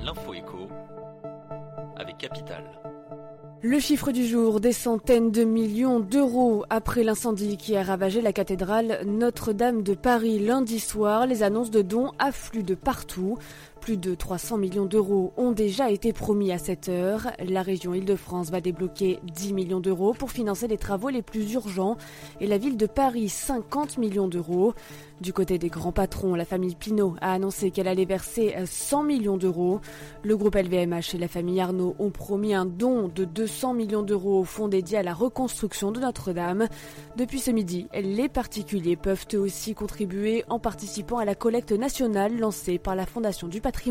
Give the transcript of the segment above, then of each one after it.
l'info écho avec Capital. Le chiffre du jour, des centaines de millions d'euros après l'incendie qui a ravagé la cathédrale Notre-Dame de Paris lundi soir. Les annonces de dons affluent de partout. Plus de 300 millions d'euros ont déjà été promis à cette heure. La région Île-de-France va débloquer 10 millions d'euros pour financer les travaux les plus urgents et la ville de Paris 50 millions d'euros. Du côté des grands patrons, la famille Pinault a annoncé qu'elle allait verser 100 millions d'euros. Le groupe LVMH et la famille Arnault ont promis un don de 200 millions d'euros au fonds dédié à la reconstruction de Notre-Dame. Depuis ce midi, les particuliers peuvent eux aussi contribuer en participant à la collecte nationale lancée par la Fondation du Patrimoine.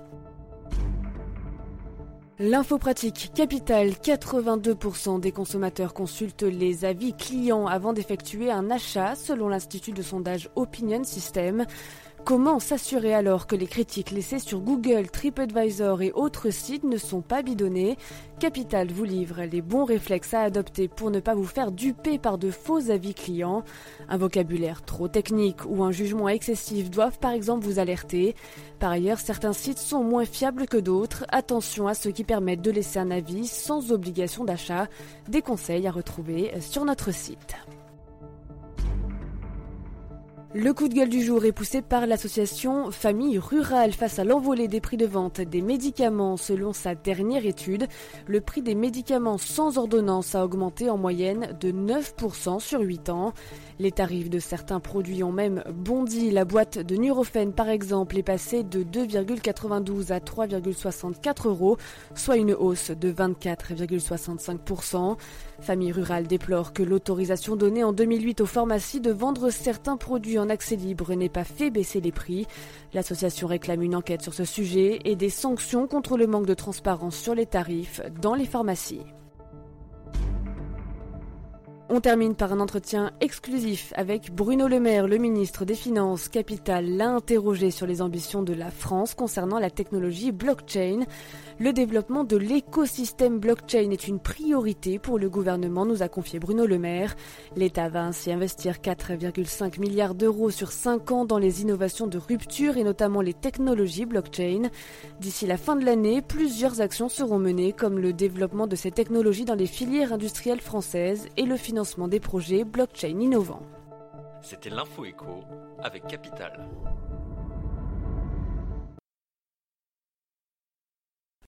L'info pratique Capital, 82% des consommateurs consultent les avis clients avant d'effectuer un achat selon l'institut de sondage Opinion System. Comment s'assurer alors que les critiques laissées sur Google, TripAdvisor et autres sites ne sont pas bidonnées ? Capital vous livre les bons réflexes à adopter pour ne pas vous faire duper par de faux avis clients. Un vocabulaire trop technique ou un jugement excessif doivent par exemple vous alerter. Par ailleurs, certains sites sont moins fiables que d'autres. Attention à ceux qui permettent de laisser un avis sans obligation d'achat. Des conseils à retrouver sur notre site. Le coup de gueule du jour est poussé par l'association Famille Rurale face à l'envolée des prix de vente des médicaments. Selon sa dernière étude, le prix des médicaments sans ordonnance a augmenté en moyenne de 9% sur 8 ans. Les tarifs de certains produits ont même bondi. La boîte de Nurofen, par exemple, est passée de 2,92 à 3,64 €, soit une hausse de 24,65%. Famille Rurale déplore que l'autorisation donnée en 2008 aux pharmacies de vendre certains produits en accès libre n'ait pas fait baisser les prix. L'association réclame une enquête sur ce sujet et des sanctions contre le manque de transparence sur les tarifs dans les pharmacies. On termine par un entretien exclusif avec Bruno Le Maire, le ministre des Finances. Capital l'a interrogé sur les ambitions de la France concernant la technologie blockchain. Le développement de l'écosystème blockchain est une priorité pour le gouvernement, nous a confié Bruno Le Maire. L'État va ainsi investir 4,5 milliards d'euros sur 5 ans dans les innovations de rupture et notamment les technologies blockchain. D'ici la fin de l'année, plusieurs actions seront menées comme le développement de ces technologies dans les filières industrielles françaises et le financement des projets blockchain innovants. C'était l'info écho avec Capital.